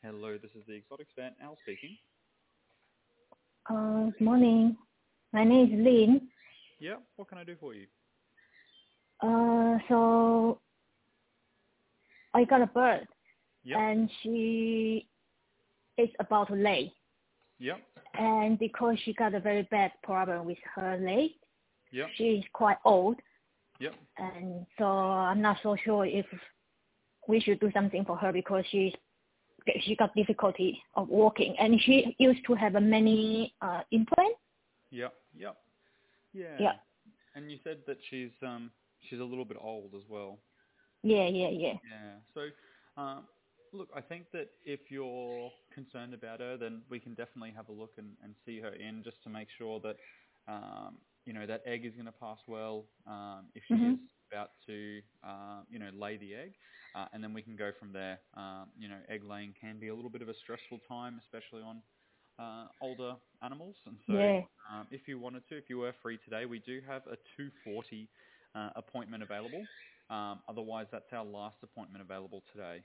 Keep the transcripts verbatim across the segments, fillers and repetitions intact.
Hello, this is the Exotics Fan, Al speaking. Uh, good morning. My name is Lynn. Yeah, what can I do for you? Uh, so I got a bird, Yep, and she is about to lay. yep, And because she got a very bad problem with her leg, yep, she is quite old, yep. and so I'm not so sure if we should do something for her because she's she got difficulty of walking, and she used to have a many uh, implant. Yep, yep. Yeah. Yeah, And you said that she's um she's a little bit old as well. yeah, yeah, yeah. Yeah. So, um, look, I think that if you're concerned about her, then we can definitely have a look and, and see her in just to make sure that, um, you know, that egg is going to pass well um, if she Mhm. is about to, uh, you know, lay the egg. Uh, and then we can go from there. Um, you know, egg laying can be a little bit of a stressful time, especially on uh, older animals. And so Yeah. um, if you wanted to, if you were free today, we do have a two forty uh, appointment available. Um, otherwise, that's our last appointment available today.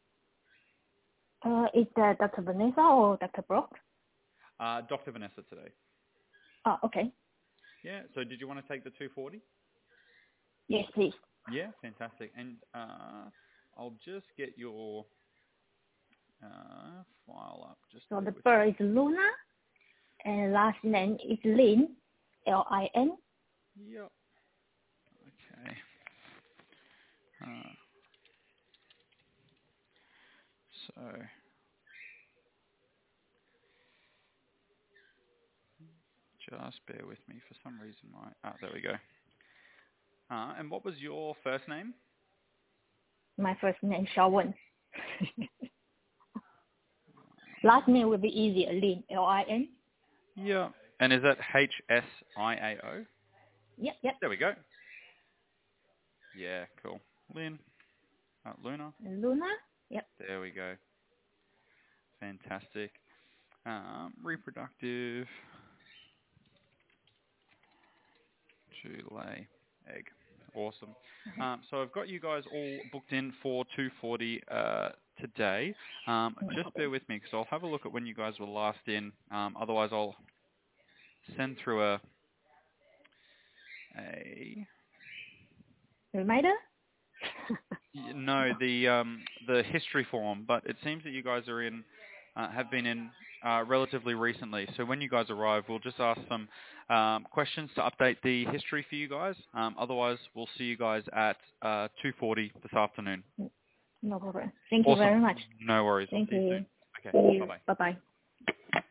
Uh, is that Doctor Vanessa or Doctor Brock? Uh, Doctor Vanessa today. Oh, okay. Yeah, so did you want to take the two forty? Yes, please. Yeah, fantastic. And uh, I'll just get your uh, file up. Just So bear the with me. bird is Luna, and last name is Lin, L I N. Yep. Okay. Uh, so just bear with me for some reason. My ah, there we go. Uh, and what was your first name? My first name Xiaowen. Last name will be easier, Lin, L I N. Yeah. And is that H S I A O? Yep, yep. There we go. Yeah, cool. Lynn, uh, Luna. And Luna. Yep. There we go. Fantastic. Um, reproductive to lay egg. Awesome. Um, so I've got you guys all booked in for two forty uh, today. Um, No just bear problem. with me because I'll have a look at when you guys were last in. Um, otherwise, I'll send through a a Reminder. y- no the um, the history form. But it seems that you guys are in uh, have been in uh, relatively recently. So when you guys arrive, we'll just ask some um, questions to update the history for you guys. Um, otherwise, we'll see you guys at uh, two forty this afternoon. No problem. Thank you Awesome. very much. No worries. I'll Thank see you soon. you. Okay. See you. Bye-bye. Bye bye.